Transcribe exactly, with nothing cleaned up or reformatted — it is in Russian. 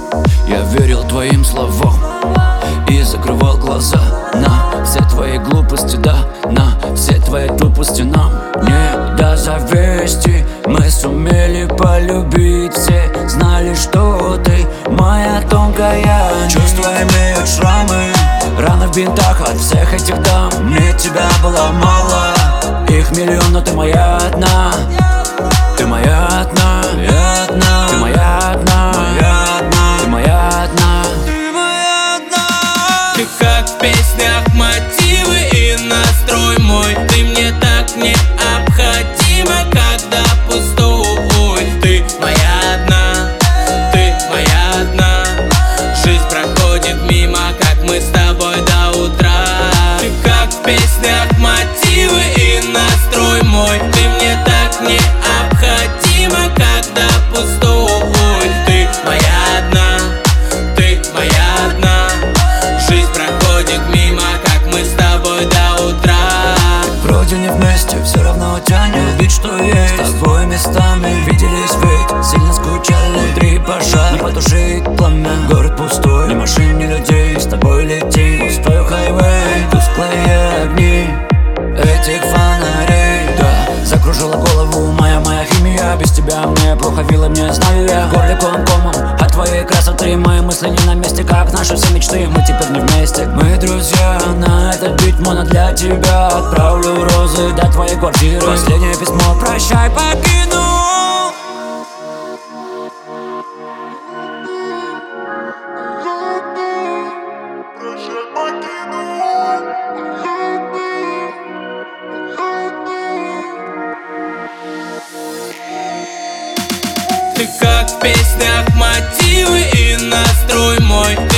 Я верил твоим словам и закрывал глаза на все твои глупости, да, на все твои тупости. Нам не до зависти, мы сумели полюбить. Все знали, что ты моя тонкая. Чувства имеют шрамы, раны в бинтах от всех этих дам. Мне тебя было мало, их миллион, но ты моя одна. Ты моя одна, я одна, ты моя одна, моя одна, ты моя одна, ты моя одна. Ты как в песнях мотивы и настрой мой. Ты мне так необходима, когда пустой. Ты моя одна, ты моя одна. Жизнь проходит мимо, как мы с тобой до утра. Ты как в песнях мотивы и настрой мой. Ты мне так необходима, когда пустой. Ты моя одна, ты моя одна. Жизнь проходит мимо, как мы с тобой до утра. Вроде не вместе, все равно тянет. Ведь что есть, с тобой местами виделись ведь. Сильно скучали, внутри пожар, не потушить пламя. Город пустой, ни машин, ни людей. С тобой летим, пустой хайвей. Тусклые огни этих фонарей, да, закружила голову моя, моя химия. Без тебя мне плохо, вилы мне знаю я. В горле ком-комом от твоей красоты. Мои мысли не на месте, как наши все мечты. Мы теперь не вместе, мы друзья. На этот бит моно для тебя отправлю розы до твоей квартиры. Последнее письмо, прощай, покину. Ты как в песнях мотивы и настрой мой.